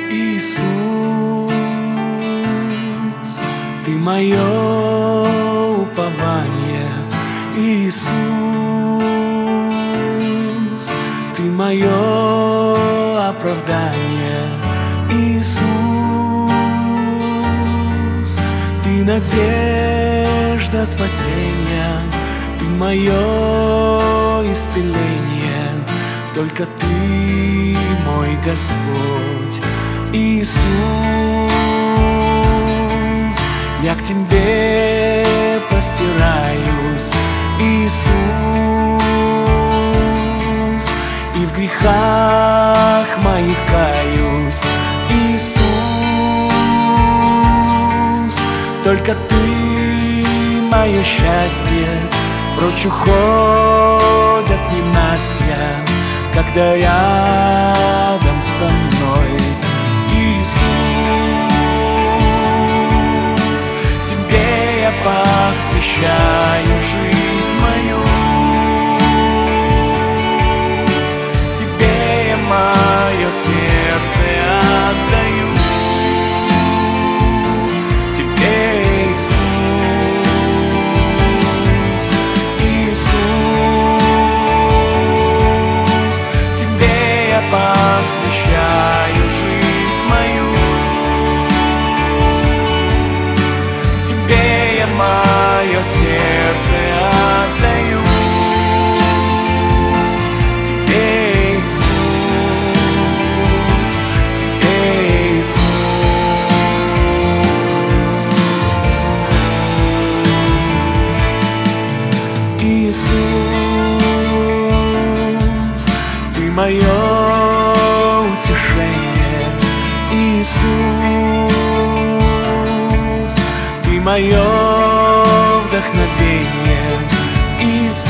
Иисус, Ты мое упование. Иисус, Ты мое оправдание. Иисус, Ты надежда спасения. Ты мое исцеление. Только Ты мой Господь. Иисус, я к Тебе простираюсь. Иисус, и в грехах моих каюсь. Иисус, только Ты мое счастье. Прочь уходят ненастья, когда рядом со мной. Иисус, Тебе я посвящаю жизнь мою. Тебе я мое сердце отдаю. Тебе, Иисус, Иисус, Тебе я посвящаю жизнь мою. Тебе я мое сердце отдаю. Тебе, Иисус, Тебе, Иисус. Иисус, Ты мое утешение. Иисус, Ты мое вдохновение. Иисус,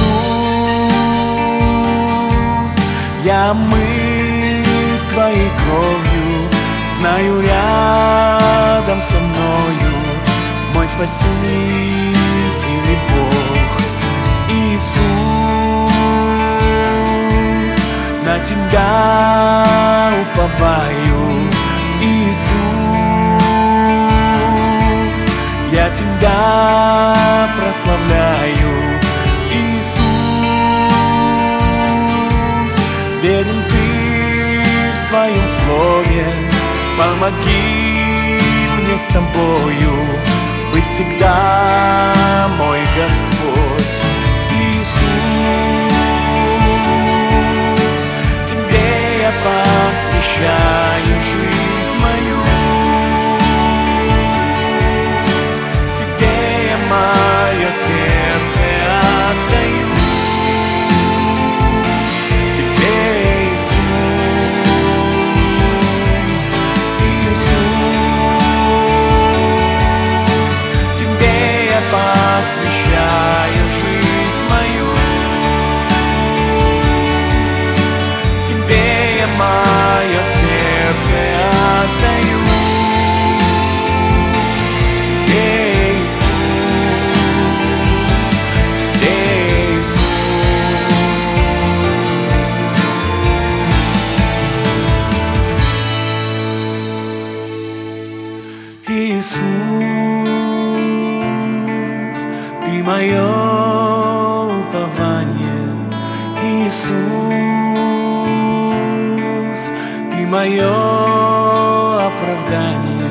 я омыт Твоей кровью. Знаю, рядом со мною мой Спаситель и Бог. Иисус, на Тебя уповаю. Иисус, я Тебя прославляю. Иисус, верен Ты в Своем Слове. Помоги мне с Тобою быть всегда, мой Господь. Иисус, Тебе я посвящаю жизнь мою. Тебе я мое сердце отдаю. Тебе, Иисус, Иисус, Тебе я посвящаю жизнь мою. Тебе я мое сердце отдаю. Тебе, Иисус, Тебе, Иисус. Иисус, Ты мое упование. Иисус, Ты мое оправдание.